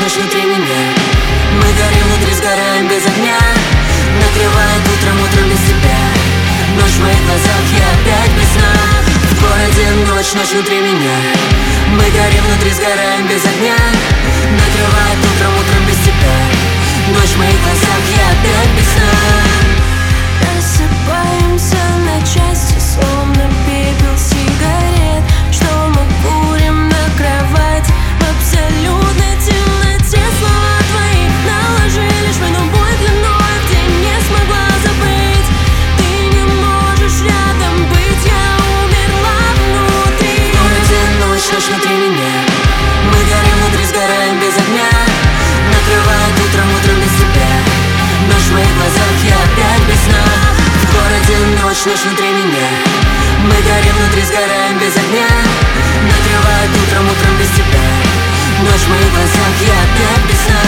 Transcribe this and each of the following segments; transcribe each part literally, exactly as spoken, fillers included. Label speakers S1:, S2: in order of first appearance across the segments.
S1: ночь внутри меня. Мы горим внутри, сгораем без огня. Накрывает утром, утром без тебя. Ночь в моих глазах, я опять без сна. В городе ночь, ночь внутри меня. Мы горим внутри, сгораем без огня. Накрывает утром, утром без тебя. Ночь в моих глазах, я опять без сна.
S2: Рассыпаемся на части, словно пепел сигарет, что мы курим на кровать в абсолютной темноте. Слова твои наложили швейну боль длиной, где не смогла забыть. Ты не можешь рядом быть, я умерла внутри.
S1: В городе ночь, ночь внутри меня. Мы горим внутри, сгораем без огня. Накрывает утром, утром без тебя. Ночь в моих глазах, я опять без сна. В городе ночь, ночь внутри меня. Мы горим внутри, сгораем без огня. Накрывает утром, утром без тебя. Ночь в моих глазах, я опять без сна.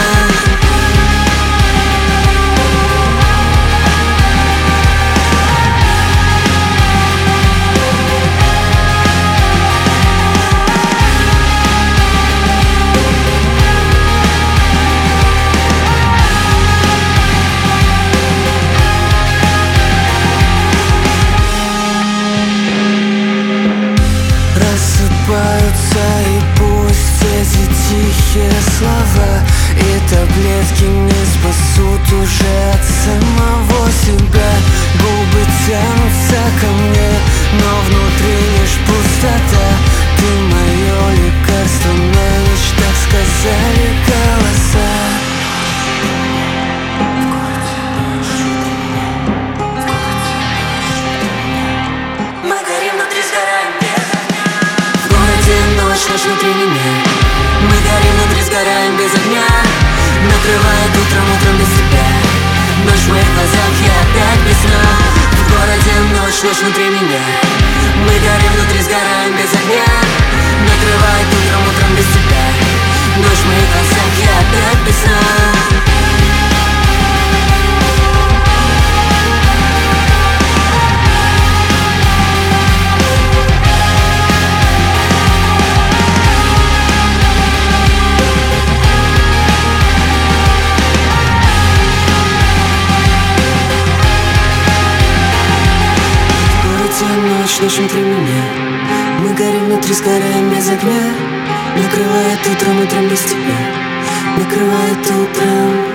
S3: Просыпаются, и пусть эти тихие слова и таблетки не спасут уже от самого себя. Губы тянутся ко мне, но внутри лишь пустота. Ты мое лекарство на ночь, так сказали голоса.
S1: Мы горим внутри, сгораем без огня. В городе ночь, ночь внутри меня. Мы горим внутри, сгораем без огня. Накрывает утром, утром без тебя. Ночь в моих глазах, я опять без сна. В городе ночь, ночь внутри меня. Мы горим внутри, сгораем без огня. Накрывает утром, утром без тебя. Ночь в моих глазах, я опять без сна. Ночь, ночь внутри меня. Мы горим внутри, сгораем без огня. Накрывает утром, утром без тебя. Накрывает утром.